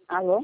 Alô?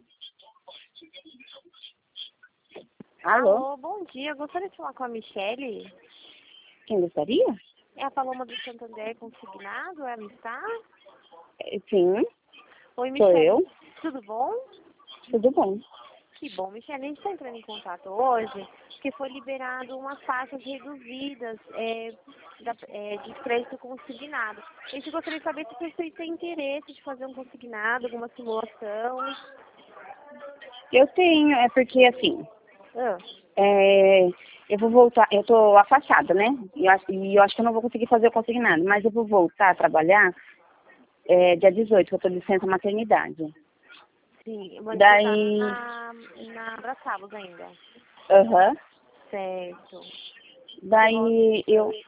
Alô? Alô, bom dia. Gostaria de falar com a Michele. Quem gostaria? É a Paloma do Santander Consignado, ela está? Sim, Oi, sou Michele. eu. Tudo bom? Tudo bom. Que bom, Michele. A gente está entrando em contato hoje porque foi liberado umas taxas reduzidas de crédito consignado. A gente gostaria de saber se você tem interesse de fazer um consignado, alguma simulação. Eu tenho, é porque assim, Ah, eu vou voltar, eu tô afastada, né? E eu acho que eu não vou conseguir fazer o consignado, mas eu vou voltar a trabalhar dia 18, eu tô de licença maternidade. sim, mas você Daí, está na Abraçalos ainda. aham. Certo. Daí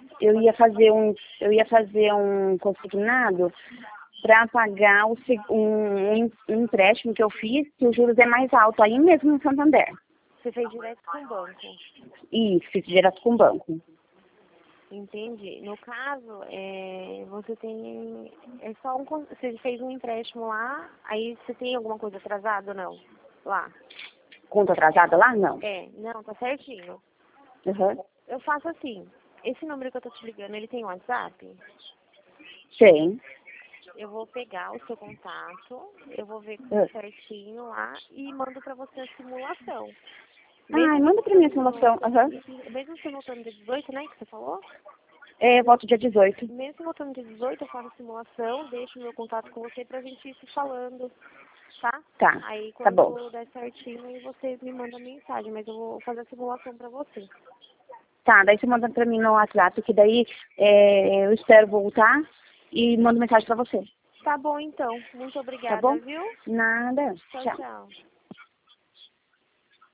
eu ia fazer um consignado para pagar um empréstimo que eu fiz, que os juros é mais alto, aí mesmo no Santander. Você fez direto com o banco. E fiz direto com o banco. Entendi. No caso, você tem. É só você fez um empréstimo lá, aí você tem alguma coisa atrasada ou não? Lá. Conta atrasada lá? Não. Não, tá certinho. Uhum. Eu faço assim, esse número que eu tô te ligando, ele tem WhatsApp? Tem. Eu vou pegar o seu contato, eu vou ver Ah. certinho lá e mando pra você a simulação. Ai, manda pra mim a simulação. Aham. Mesmo você voltando dia 18, né, que você falou? Eu volto dia 18. Mesmo voltando dia 18, eu faço a simulação, deixo meu contato com você pra gente ir se falando, tá? Tá, Aí tá bom. quando der certinho, aí você me manda mensagem, mas eu vou fazer a simulação pra você. Tá, daí você manda pra mim no WhatsApp, que daí eu espero voltar e mando mensagem pra você. Tá bom então. Muito Tá obrigada, bom? viu? Nada. Tchau, Tchau. tchau.